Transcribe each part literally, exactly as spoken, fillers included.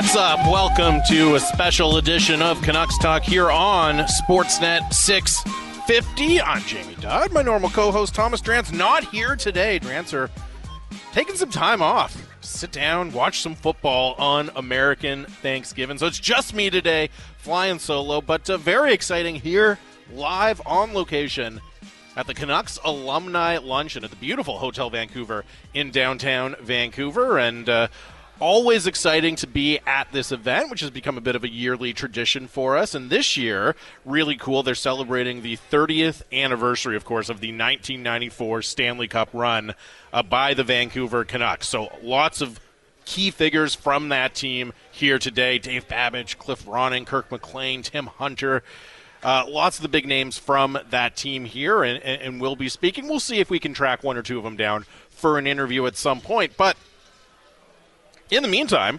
What's up? Welcome to a special edition of Canucks Talk here on Sportsnet six fifty. I'm Jamie Dodd. My normal co-host Thomas Drance not here today. Drance are taking some time off. Sit down, watch some football on American Thanksgiving. So it's just me today, flying solo, but uh, very exciting here, live on location at the Canucks Alumni Luncheon at the beautiful Hotel Vancouver in downtown Vancouver. And uh, always exciting to be at this event, which has become a bit of a yearly tradition for us. And this year, really cool, they're celebrating the thirtieth anniversary, of course, of the nineteen ninety-four Stanley Cup run uh, by the Vancouver Canucks. So lots of key figures from that team here today. Dave Babbage, Cliff Ronning, Kirk McLean, Tim Hunter. Uh, lots of the big names from that team here, and, and, and we'll be speaking. We'll see if we can track one or two of them down for an interview at some point. But in the meantime,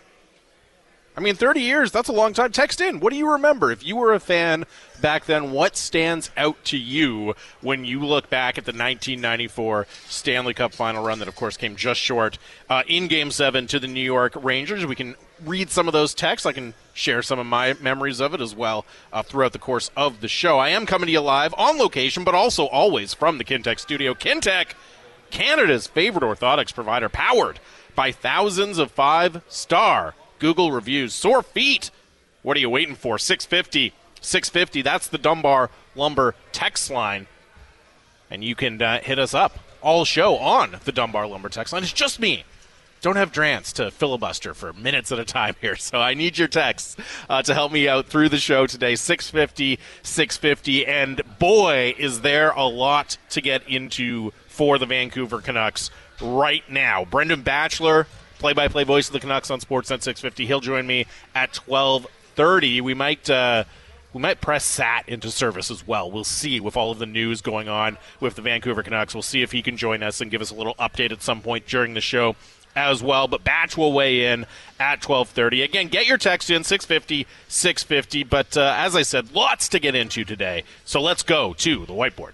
I mean, thirty years, that's a long time. Text in. What do you remember? If you were a fan back then, what stands out to you when you look back at the nineteen ninety-four Stanley Cup final run that, of course, came just short uh, in Game seven to the New York Rangers? We can read some of those texts. I can share some of my memories of it as well uh, throughout the course of the show. I am coming to you live on location, but also always from the Kintec studio. Kintec, Canada's favorite orthotics provider, powered by thousands of five-star Google reviews. Sore feet, what are you waiting for? six fifty, six fifty, that's the Dunbar Lumber text line. And you can uh, hit us up all show on the Dunbar Lumber text line. It's just me. Don't have Drance to filibuster for minutes at a time here, so I need your texts uh, to help me out through the show today. six fifty, six fifty, and boy, is there a lot to get into for the Vancouver Canucks right now. Brendan Batchelor, play-by-play voice of the Canucks on Sportsnet six fifty. He'll join me at twelve thirty. We might uh, we might press Sat into service as well. We'll see with all of the news going on with the Vancouver Canucks. We'll see if he can join us and give us a little update at some point during the show as well. But Batch will weigh in at twelve thirty. Again, get your text in, six fifty, six fifty. But uh, as I said, lots to get into today. So let's go to the whiteboard.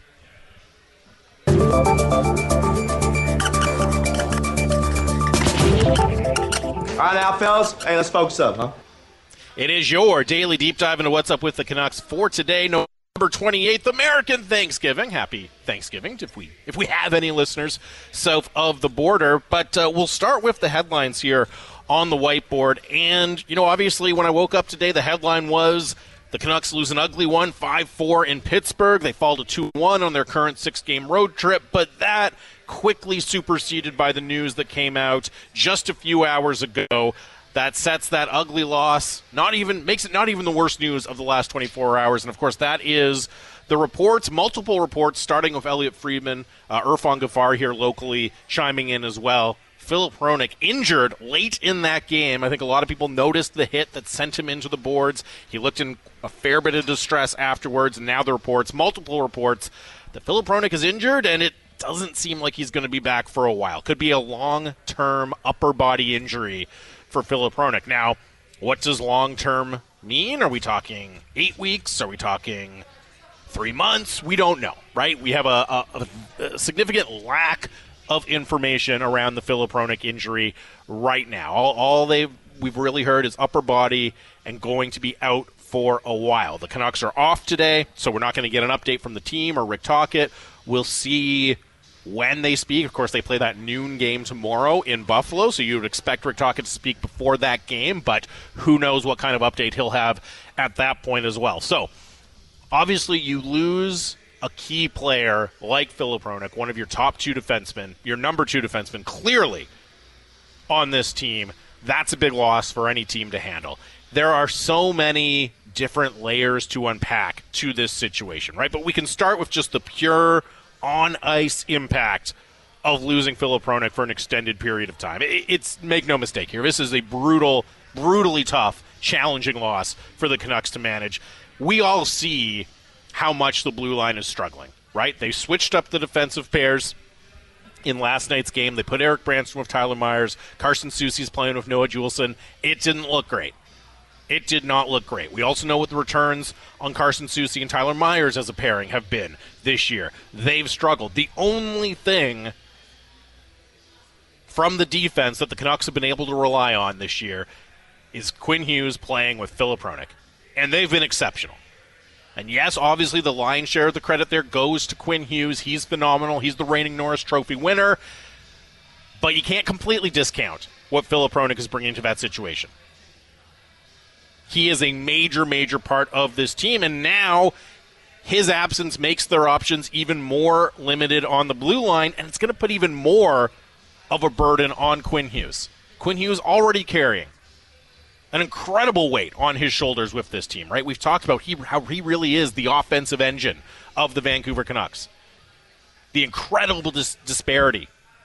All right now, fellas. Hey, let's focus up, huh? It is your daily deep dive into what's up with the Canucks for today, November twenty-eighth, American Thanksgiving. Happy Thanksgiving if we if we have any listeners south of the border. But uh, we'll start with the headlines here on the whiteboard. And, you know, obviously when I woke up today, the headline was the Canucks lose an ugly one, five four in Pittsburgh. They fall to two one on their current six-game road trip. But that quickly superseded by the news that came out just a few hours ago that sets that ugly loss, not even makes it not even the worst news of the last twenty-four hours. And, of course, that is the reports, multiple reports, starting with Elliot Friedman, uh, Irfan Gaffar here locally chiming in as well. Filip Hronek injured late in that game. I think a lot of people noticed the hit that sent him into the boards. He looked in a fair bit of distress afterwards, and now the reports, multiple reports, that Filip Hronek is injured, and it doesn't seem like he's going to be back for a while. Could be a long-term upper body injury for Filip Hronek. Now, what does long-term mean? Are we talking eight weeks? Are we talking three months? We don't know, right? We have a, a, a significant lack of information around the Filip Hronek injury right now. All, all they've we've really heard is upper body and going to be out for a while. The Canucks are off today, so we're not going to get an update from the team or Rick Tocchet. We'll see when they speak. Of course, they play that noon game tomorrow in Buffalo, so you would expect Rick Tocchet to speak before that game, but who knows what kind of update he'll have at that point as well. So, obviously, you lose a key player like Filip Hronek, one of your top two defensemen, your number two defenseman, clearly on this team. That's a big loss for any team to handle. There are so many different layers to unpack to this situation, right? But we can start with just the pure on-ice impact of losing Filip Hronek for an extended period of time. It's, make no mistake here, this is a brutal, brutally tough, challenging loss for the Canucks to manage. We all see how much the blue line is struggling, right? They switched up the defensive pairs in last night's game. They put Eric Branson with Tyler Myers. Carson Soucy's playing with Noah Juulsen. It didn't look great. It did not look great. We also know what the returns on Carson Soucy and Tyler Myers as a pairing have been this year. They've struggled. The only thing from the defense that the Canucks have been able to rely on this year is Quinn Hughes playing with Filip Hronek. And they've been exceptional. And yes, obviously the lion's share of the credit there goes to Quinn Hughes. He's phenomenal. He's the reigning Norris Trophy winner. But you can't completely discount what Filip Hronek is bringing to that situation. He is a major, major part of this team, and now his absence makes their options even more limited on the blue line, and it's going to put even more of a burden on Quinn Hughes. Quinn Hughes already carrying an incredible weight on his shoulders with this team, right? We've talked about he, how he really is the offensive engine of the Vancouver Canucks. The incredible dis- disparity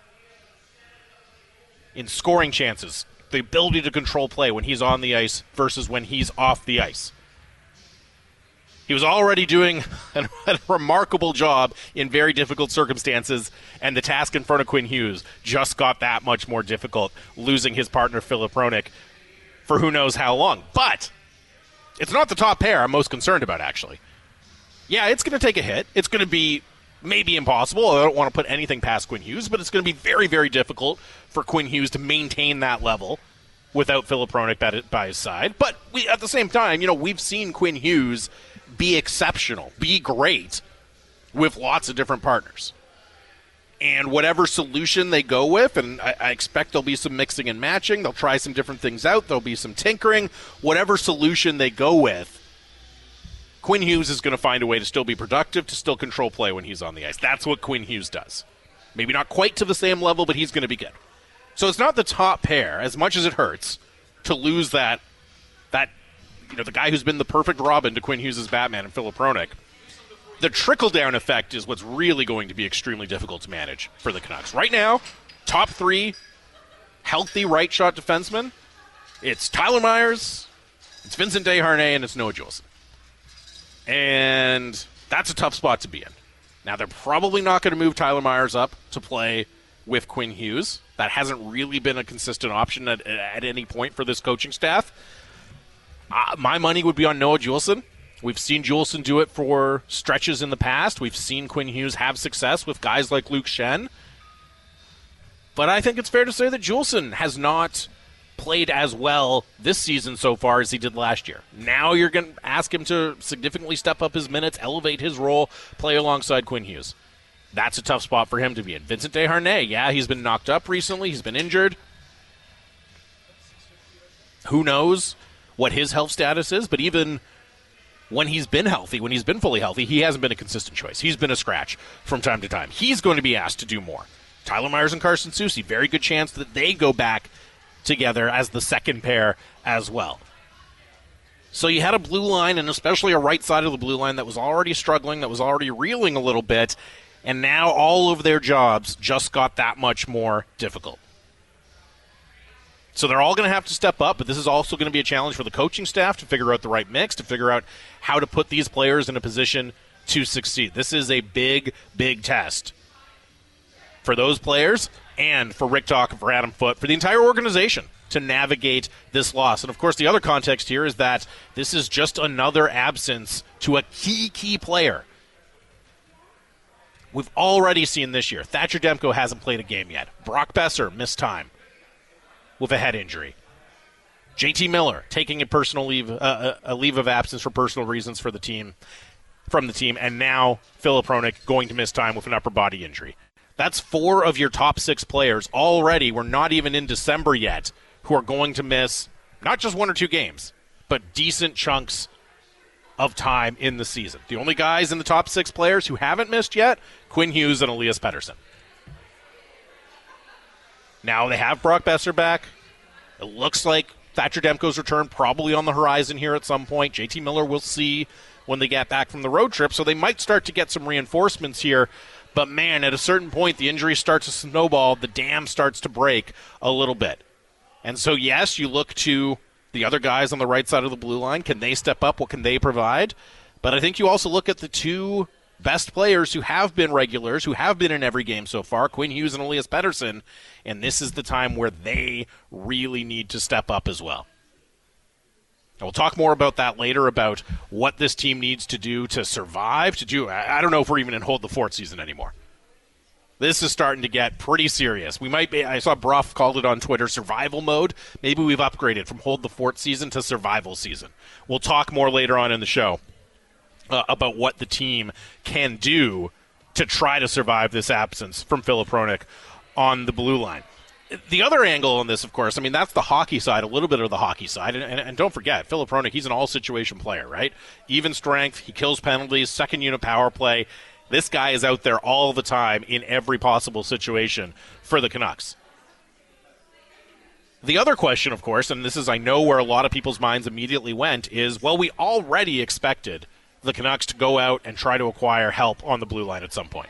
in scoring chances, the ability to control play when he's on the ice versus when he's off the ice. He was already doing a, a remarkable job in very difficult circumstances, and the task in front of Quinn Hughes just got that much more difficult, losing his partner Filip Hronek for who knows how long. But it's not the top pair I'm most concerned about, actually. Yeah, it's going to take a hit. It's going to be maybe impossible. I don't want to put anything past Quinn Hughes, but it's going to be very, very difficult for Quinn Hughes to maintain that level without Filip Hronek by his side. But we, at the same time, you know, we've seen Quinn Hughes be exceptional, be great with lots of different partners. And whatever solution they go with, and I, I expect there'll be some mixing and matching, they'll try some different things out, there'll be some tinkering, whatever solution they go with, Quinn Hughes is going to find a way to still be productive, to still control play when he's on the ice. That's what Quinn Hughes does. Maybe not quite to the same level, but he's going to be good. So it's not the top pair, as much as it hurts to lose that, that you know, the guy who's been the perfect Robin to Quinn Hughes' Batman and Filip Hronek. The trickle-down effect is what's really going to be extremely difficult to manage for the Canucks. Right now, top three healthy right-shot defensemen, it's Tyler Myers, it's Vincent Desharnais, and it's Noah Juulsen. And that's a tough spot to be in. Now, they're probably not going to move Tyler Myers up to play with Quinn Hughes. That hasn't really been a consistent option at, at any point for this coaching staff. Uh, my money would be on Noah Juulsen. We've seen Juulsen do it for stretches in the past. We've seen Quinn Hughes have success with guys like Luke Schenn. But I think it's fair to say that Juulsen has not played as well this season so far as he did last year. Now you're going to ask him to significantly step up his minutes, elevate his role, play alongside Quinn Hughes. That's a tough spot for him to be in. Vincent Desharnais, yeah, he's been knocked up recently. He's been injured. Who knows what his health status is, but even when he's been healthy, when he's been fully healthy, he hasn't been a consistent choice. He's been a scratch from time to time. He's going to be asked to do more. Tyler Myers and Carson Soucy, very good chance that they go back together as the second pair as well. So you had a blue line, and especially a right side of the blue line that was already struggling, that was already reeling a little bit, and now all of their jobs just got that much more difficult. So they're all going to have to step up, but this is also going to be a challenge for the coaching staff to figure out the right mix, to figure out how to put these players in a position to succeed. This is a big, big test for those players and for Rick Tocchet, for Adam Foote, for the entire organization to navigate this loss. And, of course, the other context here is that this is just another absence to a key, key player. We've already seen this year. Thatcher Demko hasn't played a game yet. Brock Besser missed time with a head injury. J T Miller taking a personal leave, uh, a leave of absence for personal reasons for the team, from the team, and now Filip Hronek going to miss time with an upper body injury. That's four of your top six players already. We're not even in December yet, who are going to miss not just one or two games, but decent chunks of time in the season. The only guys in the top six players who haven't missed yet, Quinn Hughes and Elias Pettersson. Now they have Brock Besser back. It looks like Thatcher Demko's return probably on the horizon here at some point. J T Miller we'll see when they get back from the road trip, so they might start to get some reinforcements here. But, man, at a certain point, the injury starts to snowball. The dam starts to break a little bit. And so, yes, you look to the other guys on the right side of the blue line. Can they step up? What can they provide? But I think you also look at the two best players who have been regulars, who have been in every game so far, Quinn Hughes and Elias Pettersson, and this is the time where they really need to step up as well. And we'll talk more about that later, about what this team needs to do to survive, to do, I don't know if we're even in hold the fort season anymore. This is starting to get pretty serious. We might be, I saw Bruff called it on Twitter, survival mode. Maybe we've upgraded from hold the fort season to survival season. We'll talk more later on in the show uh, about what the team can do to try to survive this absence from Filip Hronek on the blue line. The other angle on this, of course, I mean, that's the hockey side, a little bit of the hockey side. And, and, and don't forget, Filip Hronek, he's an all-situation player, right? Even strength, he kills penalties, second unit power play. This guy is out there all the time in every possible situation for the Canucks. The other question, of course, and this is, I know, where a lot of people's minds immediately went, is, well, we already expected the Canucks to go out and try to acquire help on the blue line at some point.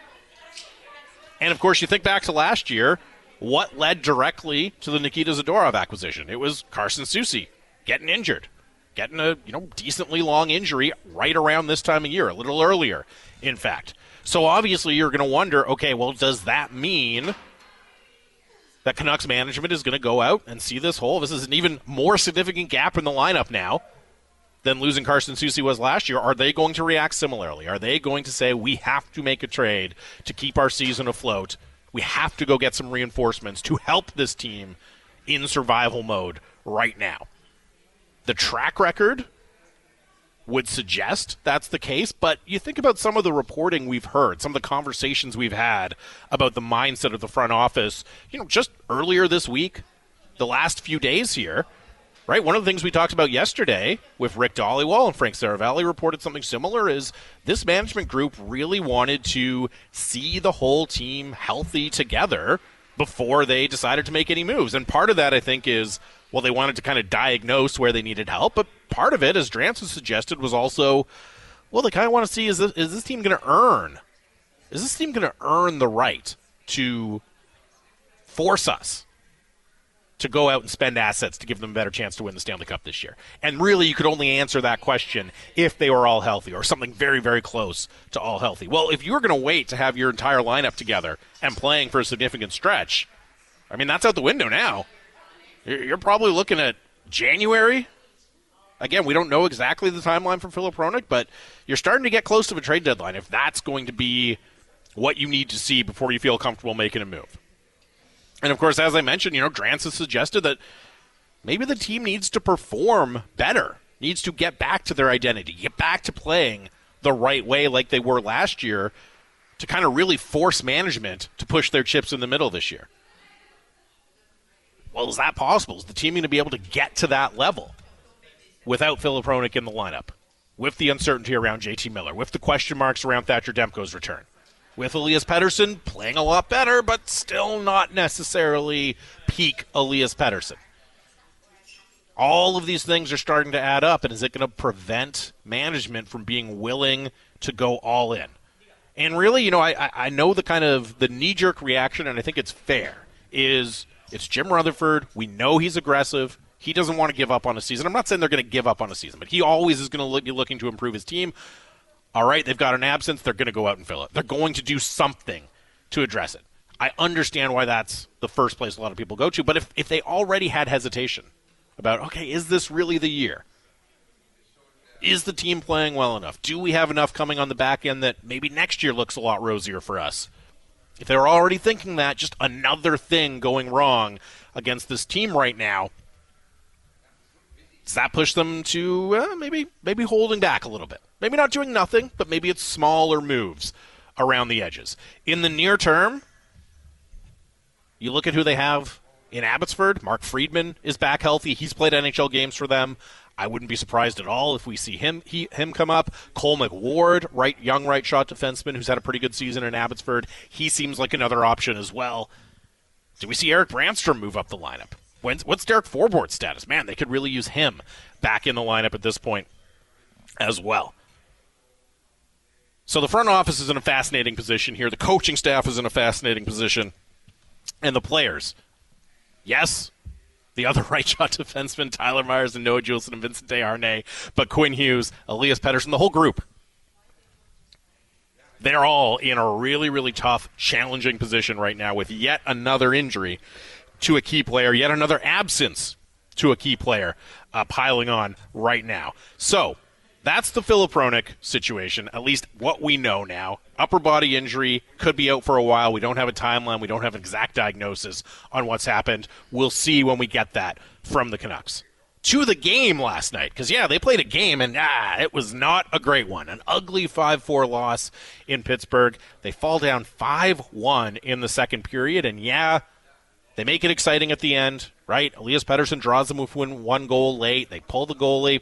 And, of course, you think back to last year, what led directly to the Nikita Zadorov acquisition? It was Carson Soucy getting injured, getting a you know decently long injury right around this time of year, a little earlier, in fact. So obviously you're going to wonder, okay, well, does that mean that Canucks management is going to go out and see this hole? This is an even more significant gap in the lineup now than losing Carson Soucy was last year. Are they going to react similarly? Are they going to say, we have to make a trade to keep our season afloat? We have to go get some reinforcements to help this team in survival mode right now. The track record would suggest that's the case, but you think about some of the reporting we've heard, some of the conversations we've had about the mindset of the front office, you know, just earlier this week, the last few days here, right? One of the things we talked about yesterday with Rick Dhaliwal and Frank Saravalli reported something similar is this management group really wanted to see the whole team healthy together before they decided to make any moves. And part of that, I think, is, well, they wanted to kind of diagnose where they needed help, but part of it, as Drance has suggested, was also, well, they kind of want to see, is this, is this team going to earn? Is this team going to earn the right to force us to go out and spend assets to give them a better chance to win the Stanley Cup this year? And really, you could only answer that question if they were all healthy or something very, very close to all healthy. Well, if you were going to wait to have your entire lineup together and playing for a significant stretch, I mean, that's out the window now. You're probably looking at January. Again, we don't know exactly the timeline for Filip Hronek, but you're starting to get close to a trade deadline if that's going to be what you need to see before you feel comfortable making a move. And, of course, as I mentioned, you know, Drance has suggested that maybe the team needs to perform better, needs to get back to their identity, get back to playing the right way like they were last year to kind of really force management to push their chips in the middle this year. Well, is that possible? Is the team going to be able to get to that level without Filip Hronek in the lineup, with the uncertainty around J T Miller, with the question marks around Thatcher Demko's return, with Elias Pettersson playing a lot better, but still not necessarily peak Elias Pettersson? All of these things are starting to add up, and is it going to prevent management from being willing to go all in? And really, you know, I, I know the kind of the knee-jerk reaction, and I think it's fair, is it's Jim Rutherford. We know he's aggressive. He doesn't want to give up on a season. I'm not saying they're going to give up on a season, but he always is going to be looking to improve his team. All right, they've got an absence. They're going to go out and fill it. They're going to do something to address it. I understand why that's the first place a lot of people go to, but if, if they already had hesitation about, okay, is this really the year? Is the team playing well enough? Do we have enough coming on the back end that maybe next year looks a lot rosier for us? If they're already thinking that, just another thing going wrong against this team right now, does that push them to uh, maybe maybe holding back a little bit? Maybe not doing nothing, but maybe it's smaller moves around the edges. In the near term, you look at who they have in Abbotsford. Mark Friedman is back healthy. He's played N H L games for them. I wouldn't be surprised at all if we see him he, him come up. Cole McWard, right, young right shot defenseman who's had a pretty good season in Abbotsford. He seems like another option as well. Do we see Eric Brandstrom move up the lineup? When's, what's Derek Forbort's status? Man, they could really use him back in the lineup at this point as well. So the front office is in a fascinating position here. The coaching staff is in a fascinating position. And the players, yes, the other right shot defensemen, Tyler Myers and Noah Juulsen and Vincent Desharnais, but Quinn Hughes, Elias Pettersson, the whole group, they're all in a really, really tough, challenging position right now with yet another injury to a key player, yet another absence to a key player uh, piling on right now. So That's the Filip Hronek situation, at least what we know now. Upper body injury, could be out for a while. We don't have a timeline. We don't have an exact diagnosis on what's happened. We'll see when we get that from the Canucks. To the game last night, because, yeah, they played a game, and ah, it was not a great one. An ugly five four loss in Pittsburgh. They fall down five one in the second period, and, yeah, they make it exciting at the end, right? Elias Pettersson draws them with one goal late. They pull the goalie.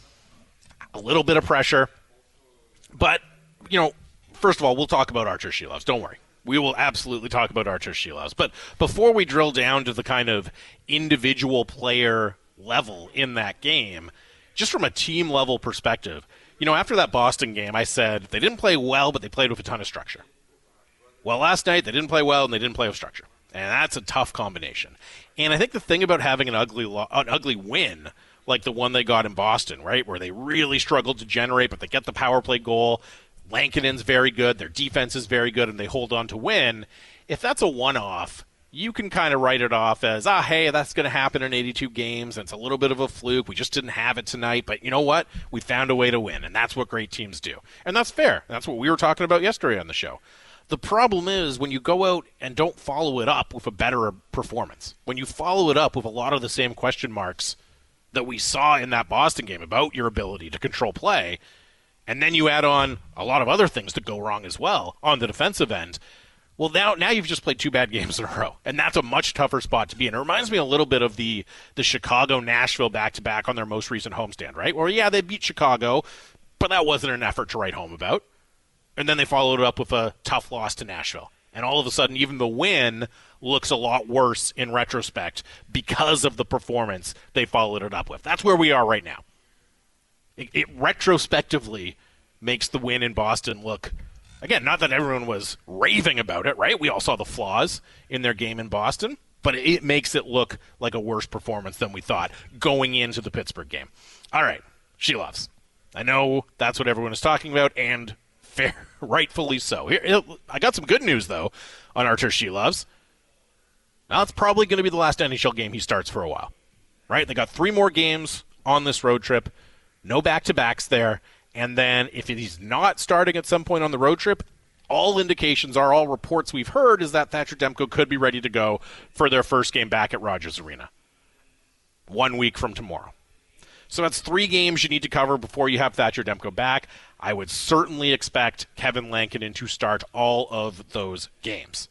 A little bit of pressure. But, you know, first of all, we'll talk about Artur Silovs. Don't worry. We will absolutely talk about Artur Silovs. But before we drill down to the kind of individual player level in that game, just from a team level perspective, you know, after that Boston game, I said they didn't play well, but they played with a ton of structure. Well, last night they didn't play well and they didn't play with structure. And that's a tough combination. And I think the thing about having an ugly lo- an ugly win like the one they got in Boston, right, where they really struggled to generate, but they get the power play goal. Lankinen's very good. Their defense is very good, and they hold on to win. If that's a one-off, you can kind of write it off as, ah, hey, that's going to happen in eighty-two games, and it's a little bit of a fluke. We just didn't have it tonight, but you know what? We found a way to win, and that's what great teams do. And that's fair. That's what we were talking about yesterday on the show. The problem is when you go out and don't follow it up with a better performance, when you follow it up with a lot of the same question marks that we saw in that Boston game about your ability to control play, and then you add on a lot of other things that go wrong as well on the defensive end, well, now now you've just played two bad games in a row, and that's a much tougher spot to be in. It reminds me a little bit of the, the Chicago-Nashville back-to-back on their most recent homestand, right? Where, yeah, they beat Chicago, but that wasn't an effort to write home about. And then they followed it up with a tough loss to Nashville. And all of a sudden, even the win looks a lot worse in retrospect because of the performance they followed it up with. That's where we are right now. It, it retrospectively makes the win in Boston look, again, not that everyone was raving about it, right? We all saw the flaws in their game in Boston, but it makes it look like a worse performance than we thought going into the Pittsburgh game. All right, Silovs. I know that's what everyone is talking about, and fair, rightfully so. Here, I got some good news, though, on Artur Silovs. Now, it's probably going to be the last N H L game he starts for a while, right? They got three more games on this road trip, no back-to-backs there, and then if he's not starting at some point on the road trip, all indications are, all reports we've heard, is that Thatcher Demko could be ready to go for their first game back at Rogers Arena one week from tomorrow. So that's three games you need to cover before you have Thatcher Demko back. I would certainly expect Kevin Lankinen to start all of those games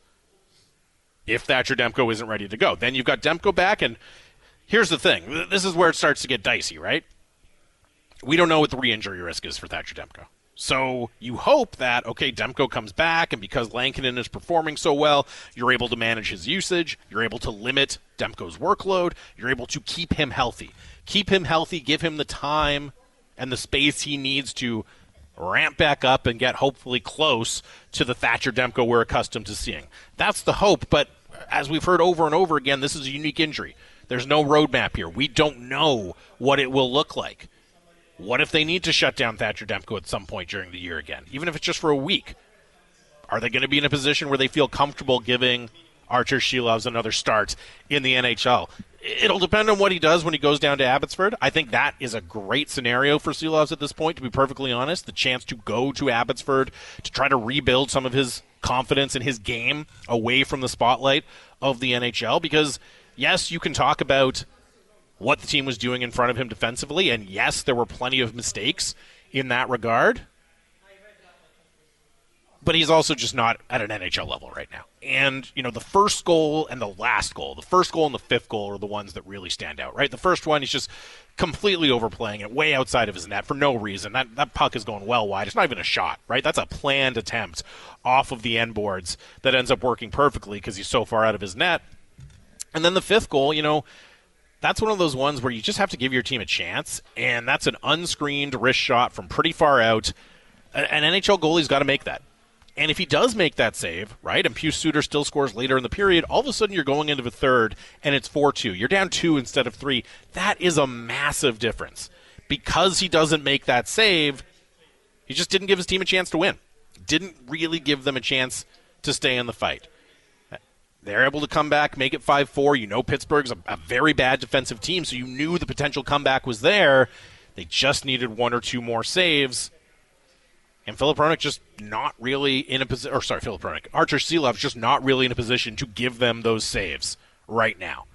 if Thatcher Demko isn't ready to go. Then you've got Demko back, and here's the thing. This is where it starts to get dicey, right? We don't know what the re-injury risk is for Thatcher Demko. So you hope that, okay, Demko comes back, and because Lankinen is performing so well, you're able to manage his usage, you're able to limit Demko's workload, you're able to keep him healthy. Keep him healthy, give him the time and the space he needs to ramp back up and get hopefully close to the Thatcher Demko we're accustomed to seeing. That's the hope, but as we've heard over and over again, this is a unique injury. There's no roadmap here. We don't know what it will look like. What if they need to shut down Thatcher Demko at some point during the year again, even if it's just for a week? Are they going to be in a position where they feel comfortable giving Artur Silovs another start in the N H L? It'll depend on what he does when he goes down to Abbotsford. I think that is a great scenario for Silovs at this point, to be perfectly honest. The chance to go to Abbotsford to try to rebuild some of his confidence in his game away from the spotlight of the N H L. Because, yes, you can talk about what the team was doing in front of him defensively, and yes, there were plenty of mistakes in that regard. But he's also just not at an N H L level right now. And, you know, the first goal and the last goal, the first goal and the fifth goal are the ones that really stand out, right? The first one, he's just completely overplaying it way outside of his net for no reason. That that puck is going well wide. It's not even a shot, right? That's a planned attempt off of the end boards that ends up working perfectly because he's so far out of his net. And then the fifth goal, you know, that's one of those ones where you just have to give your team a chance, and that's an unscreened wrist shot from pretty far out. An N H L goalie's got to make that. And if he does make that save, right, and Pius Suter still scores later in the period, all of a sudden you're going into the third, and it's four two. You're down two instead of three. That is a massive difference. Because he doesn't make that save, he just didn't give his team a chance to win. Didn't really give them a chance to stay in the fight. They're able to come back, make it five four. You know Pittsburgh's a, a very bad defensive team, so you knew the potential comeback was there. They just needed one or two more saves. And Filip Hronek just not really in a position, or sorry, Filip Hronek, Artur Silovs just not really in a position to give them those saves right now.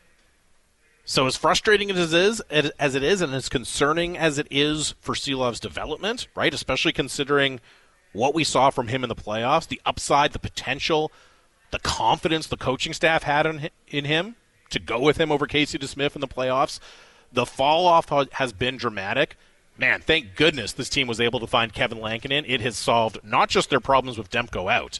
So as frustrating as it is, as it is, and as concerning as it is for Silovs' development, right, especially considering what we saw from him in the playoffs, the upside, the potential, the confidence the coaching staff had in, in him to go with him over Casey DeSmith in the playoffs, the fall-off has been dramatic. Man, thank goodness this team was able to find Kevin Lankinen. It has solved not just their problems with Demko out,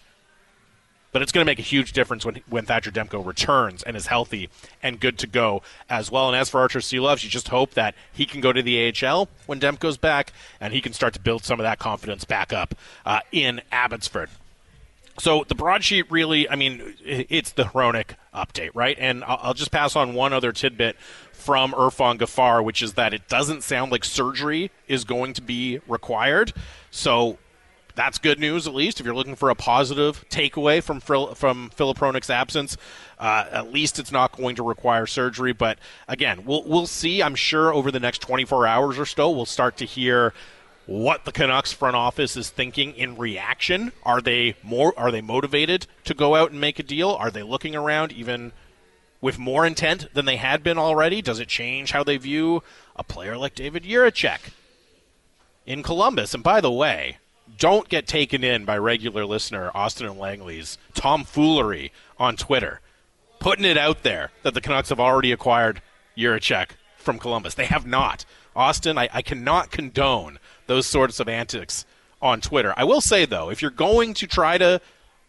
but it's going to make a huge difference when when Thatcher Demko returns and is healthy and good to go as well. And as for Artur Silovs, you just hope that he can go to the A H L when Demko's back and he can start to build some of that confidence back up uh, in Abbotsford. So the broadsheet really, I mean, it's the Hronek update, right? And I'll just pass on one other tidbit from Irfan Gaffar, which is that it doesn't sound like surgery is going to be required. So that's good news, at least. If you're looking for a positive takeaway from from Filip Hronek's absence, uh, at least it's not going to require surgery. But again, we'll we'll see. I'm sure over the next twenty-four hours or so, we'll start to hear what the Canucks front office is thinking in reaction. Are they more? Are they motivated to go out and make a deal? Are they looking around even with more intent than they had been already? Does it change how they view a player like David Jiricek in Columbus? And by the way, don't get taken in by regular listener Austin and Langley's tomfoolery on Twitter, putting it out there that the Canucks have already acquired Jiricek from Columbus. They have not. Austin, I, I cannot condone those sorts of antics on Twitter. I will say, though, if you're going to try to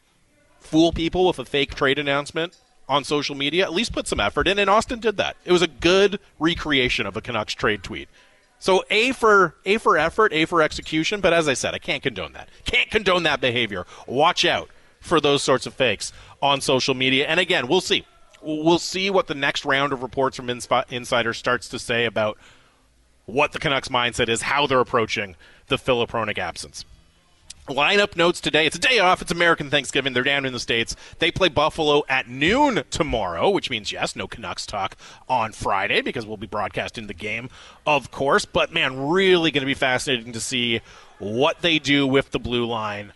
fool people with a fake trade announcement on social media, at least put some effort in, and Austin did that. It was a good recreation of a Canucks trade tweet. So A for A for effort, A for execution, but as I said, I can't condone that. Can't condone that behavior. Watch out for those sorts of fakes on social media. And again, we'll see. We'll see what the next round of reports from insp- insiders starts to say about what the Canucks mindset is, how they're approaching the Filip Hronek absence. Lineup notes today. It's a day off. It's American Thanksgiving. They're down in the States. They play Buffalo at noon tomorrow, which means, yes, no Canucks talk on Friday because we'll be broadcasting the game, of course. But, man, really going to be fascinating to see what they do with the blue line.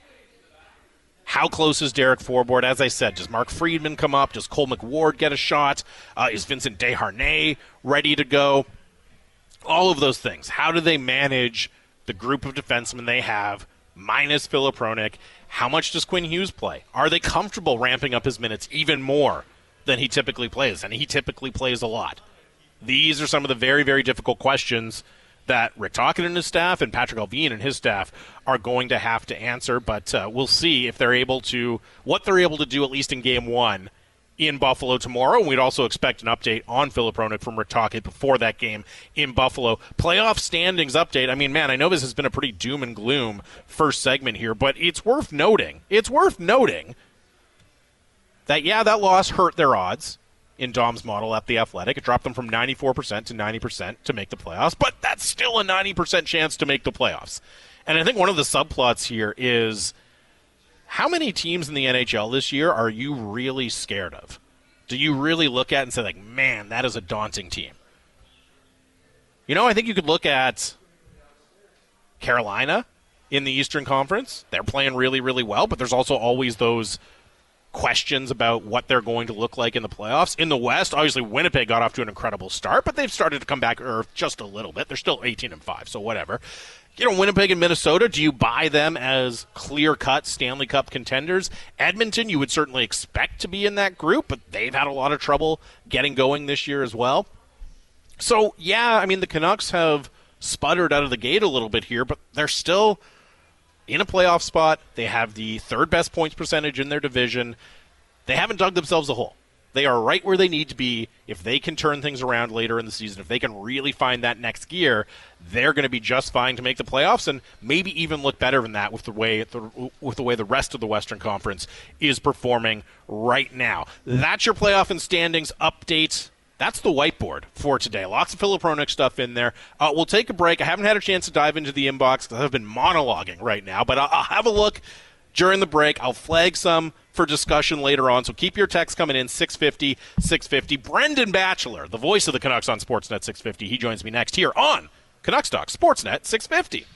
How close is Derek Forbort? As I said, does Mark Friedman come up? Does Cole McWard get a shot? Uh, is Vincent Desharnais ready to go? All of those things. How do they manage the group of defensemen they have, minus Filip Hronek? How much does Quinn Hughes play? Are they comfortable ramping up his minutes even more than he typically plays? And he typically plays a lot. These are some of the very, very difficult questions that Rick Tocchet and his staff and Patrick Allvin and his staff are going to have to answer. But uh, we'll see if they're able to, what they're able to do at least in game one in Buffalo tomorrow. We'd also expect an update on Filip Hronek from Rick Tocchet before that game in Buffalo. Playoff standings update. I mean, man, I know this has been a pretty doom and gloom first segment here, but it's worth noting. It's worth noting that, yeah, that loss hurt their odds in Dom's model at The Athletic. It dropped them from ninety-four percent to ninety percent to make the playoffs, but that's still a ninety percent chance to make the playoffs. And I think one of the subplots here is, how many teams in the N H L this year are you really scared of? Do you really look at and say, like, man, that is a daunting team? You know, I think you could look at Carolina in the Eastern Conference. They're playing really, really well, but there's also always those questions about what they're going to look like in the playoffs. In the West, obviously, Winnipeg got off to an incredible start, but they've started to come back earth just a little bit. They're still eighteen and five, so whatever. You know, Winnipeg and Minnesota, do you buy them as clear-cut Stanley Cup contenders? Edmonton, you would certainly expect to be in that group, but they've had a lot of trouble getting going this year as well. So, yeah, I mean, the Canucks have sputtered out of the gate a little bit here, but they're still in a playoff spot. They have the third-best points percentage in their division. They haven't dug themselves a hole. They are right where they need to be. If they can turn things around later in the season, if they can really find that next gear, they're going to be just fine to make the playoffs and maybe even look better than that with the way the, with the way the rest of the Western Conference is performing right now. That's your playoff and standings update. That's the whiteboard for today. Lots of Filip Hronek stuff in there. Uh, we'll take a break. I haven't had a chance to dive into the inbox because I've been monologuing right now, but I'll, I'll have a look during the break. I'll flag some for discussion later on, so keep your texts coming in, six fifty, six fifty. Brendan Batchelor, the voice of the Canucks on Sportsnet six fifty. He joins me next here on Canucks Talk, Sportsnet six fifty.